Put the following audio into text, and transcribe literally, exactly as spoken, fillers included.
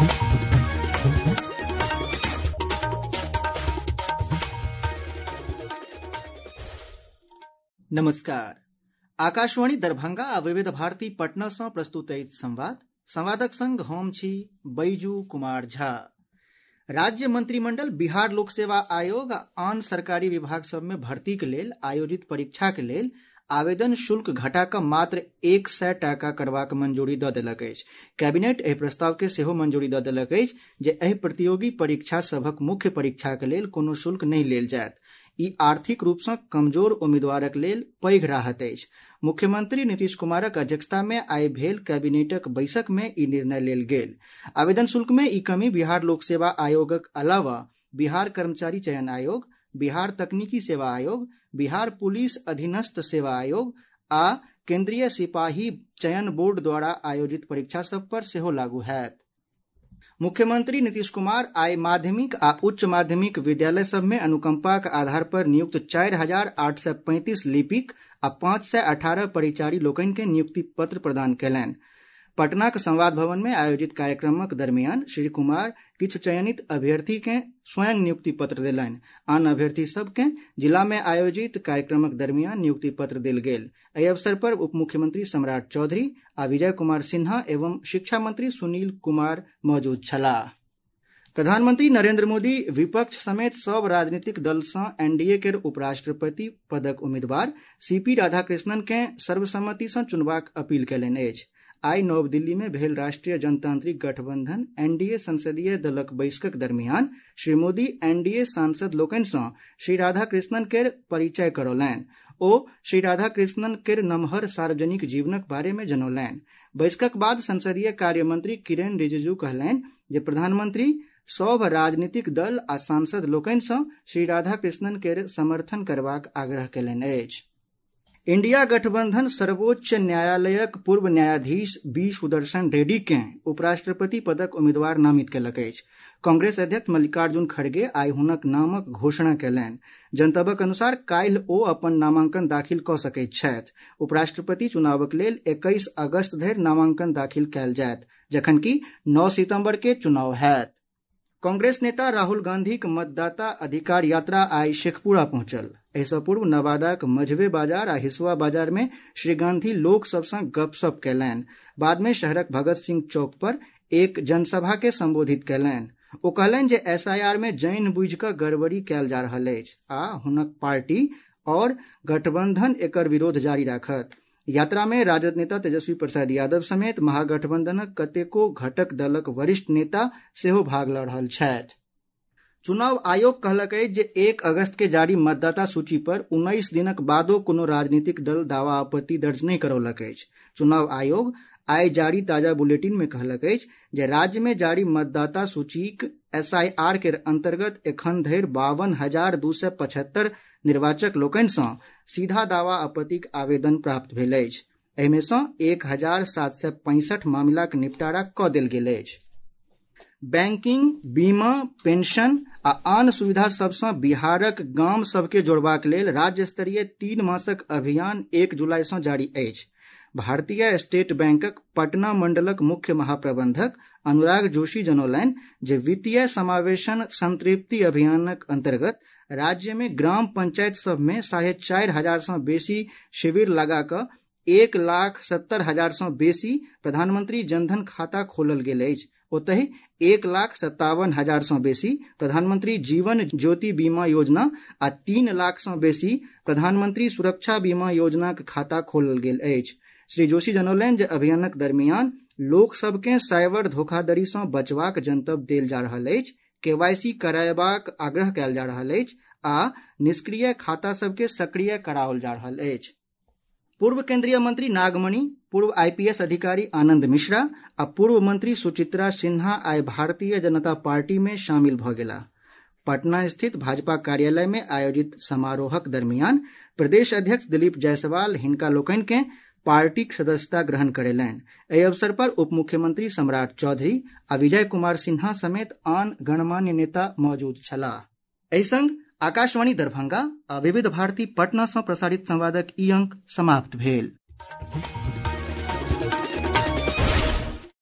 नमस्कार। आकाशवाणी दरभंगा आ विविध भारती पटना सँ प्रस्तुत अछि संवाद। संवादक संग हम छी बैजू कुमार झा। राज्य मंत्रिमंडल बिहार लोक सेवा आयोग आ आन सरकारी विभाग सभ में भर्तीक लेल आयोजित परीक्षाक लेल आवेदन शुल्क घटा कऽ मात्र एक सय टाका करबाक मंजूरी दऽ देलक अछि। कैबिनेट एहि प्रस्ताव के सेहो मंजूरी दऽ देलक अछि जे एहि प्रतियोगी परीक्षा सभक मुख्य परीक्षाक लेल कोनो शुल्क नहि लेल जायत। ई आर्थिक रूप सँ कमजोर उम्मीदवारक लेल पैघ राहत अछि। मुख्यमंत्री नीतीश कुमारक अध्यक्षता में आइ भेल कैबिनेटक बैसक में ई निर्णय लेल गेल। आवेदन शुल्क में ई कमी बिहार लोक सेवा आयोगक अलावा बिहार कर्मचारी चयन आयोग, बिहार तकनीकी सेवा आयोग, बिहार पुलिस अधीनस्थ सेवा आयोग आ केंद्रीय सिपाही चयन बोर्ड द्वारा आयोजित परीक्षा सभ पर सेहो लागू हैत। मुख्यमंत्री नीतीश कुमार आइ माध्यमिक आ उच्च माध्यमिक विद्यालय सभ में अनुकंपाक आधार पर नियुक्त चारि हजार आठ सय पैंतीस लिपिक आ पांच सय अठारह परिचारी लोकनि के नियुक्ति पत्र प्रदान कयलनि। पटनाक संवाद भवन में आयोजित कार्यक्रमक दरमियान श्री कुमार किछु चयनित अभ्यर्थी के स्वयं नियुक्ति पत्र देलनि। आन अभ्यर्थी सभ के जिला में आयोजित कार्यक्रमक दरमियान नियुक्ति पत्र देल गेल। एहि अवसर पर उप मुख्यमंत्री सम्राट चौधरी आ विजय कुमार सिन्हा एवं शिक्षा मंत्री सुनील कुमार मौजूद छलाह। प्रधानमंत्री नरेंद्र मोदी विपक्ष समेत सब राजनीतिक दल सँ एनडीए केर उपराष्ट्रपति पदक उम्मीदवार सीपी राधाकृष्णन के सर्वसम्मति सँ चुनबाक अपील कयलनि अछि। आइ नव दिल्ली में भेल राष्ट्रीय जनतांत्रिक गठबंधन एनडीए संसदीय दलक बैसकक दरमियान श्री मोदी एनडीए सांसद लोकनि सँ श्री राधाकृष्णन केर परिचय करौलनि। ओ श्री राधाकृष्णन केर नमहर सार्वजनिक जीवनक बारे में जनौलनि। बैसकक बाद संसदीय कार्य मंत्री किरेन रिजिजू कहलनि जे प्रधानमंत्री सभ राजनीतिक दल आ सांसद लोकनि सँ श्री राधाकृष्णन केर समर्थन करबाक आग्रह कयलनि अछि। इंडिया गठबंधन सर्वोच्च न्यायालयक पूर्व न्यायाधीश बी सुदर्शन रेड्डी के उपराष्ट्रपति पदक उम्मीदवार नामित कयलक अछि। कांग्रेस अध्यक्ष मल्लिकार्जुन खड़गे आइ हुनक नामक घोषणा कयलनि। जनतबक अनुसार काल्हि ओ अपन नामांकन दाखिल कऽ सकैत छथि। उपराष्ट्रपति चुनावक लेल इक्कीस अगस्त धरि नामांकन दाखिल कयल जायत, जखनकि नौ सितंबर के चुनाव हैत। कांग्रेस नेता राहुल गांधीक मतदाता अधिकार यात्रा आइ शेखपुरा पहुंचल। एहि सँ पूर्व नवादाक मझवे बाजार आ हिसुआ बाजार में श्री गांधी लोक सभ सँ गपशप कयलनि। बाद में शहरक भगत सिंह चौक पर एक जनसभा के संबोधित कयलनि। ओ कहलनि जे एसआईआर में जानि बुझि कऽ गड़बड़ी कयल जा रहल अछि आ हुनक पार्टी और गठबंधन एकर विरोध जारी राखत। यात्रा में राजद नेता तेजस्वी प्रसाद यादव समेत महागठबंधनक कतेको घटक दलक वरिष्ठ नेता सेहो भाग लऽ रहल छथि। चुनाव आयोग कहलक अछि जे एक अगस्त के जारी मतदाता सूची पर उन्नीस दिनक बादो कोनो राजनीतिक दल दावा आपत्ति दर्ज नहि करौलक अछि। चुनाव आयोग आइ जारी ताजा बुलेटिन में कहलक अछि जे राज्य में जारी मतदाता सूचीक एसआईआर के अंतर्गत एखन धरि बावन हजार दू सय पचहत्तर निर्वाचक लोकनि सँ सीधा दावा आपत्तिक आवेदन प्राप्त भेल अछि। एहि में सँ एक हजार सात सय पैंसठ मामिलाक निपटारा कऽ देल गेल अछि। बैंकिंग, बीमा, पेंशन आ आन सुविधा सभ सँ बिहारक गाम सभके जोड़बाक लेल राज्य स्तरीय तीन मासक अभियान एक जुलाई सँ जारी अछि। भारतीय स्टेट बैंकक पटना मंडलक मुख्य महाप्रबंधक अनुराग जोशी जनौलनि जे वित्तीय समावेशन संतृप्ति अभियानक अंतर्गत राज्य में ग्राम पंचायत सभ में साढ़े चारि हजार सँ बेसी शिविर लगा कऽ एक लाख सत्तर हजार सँ बेसी प्रधानमंत्री जनधन खाता खोलल गेल अछि। ओतहि एक लाख सत्तावन हजार सँ बेसी प्रधानमंत्री जीवन ज्योति बीमा योजना आ तीन लाख सँ बेसी प्रधानमंत्री सुरक्षा बीमा योजनाक खाता खोलल गेल अछि। श्री जोशी जनौलनि जे अभियानक दरमियान लोक सभ के साइबर धोखाधड़ी सँ बचबाक जनतब देल जा रहल अछि, केवाईसी करयबाक आग्रह कयल जा रहल अछि आ निष्क्रिय खाता सभ के सक्रिय कराओल जा रहल अछि। पूर्व केंद्रीय मंत्री नागमणि, पूर्व आईपीएस अधिकारी आनंद मिश्रा आ पूर्व मंत्री सुचित्रा सिन्हा आइ भारतीय जनता पार्टी में शामिल भऽ गेलाह। पटना स्थित भाजपा कार्यालय में आयोजित समारोहक दरमियान प्रदेश अध्यक्ष दिलीप जायसवाल हिनका लोकनि के पार्टीक सदस्यता ग्रहण करेलनि। एहि अवसर पर उप मुख्यमंत्री सम्राट चौधरी आ विजय कुमार सिन्हा समेत आन गणमान्य नेता मौजूद छलाह। एहि संग आकाशवाणी दरभंगा आ विविध भारती पटना सँ प्रसारित संवादक ई अंक समाप्त भेल।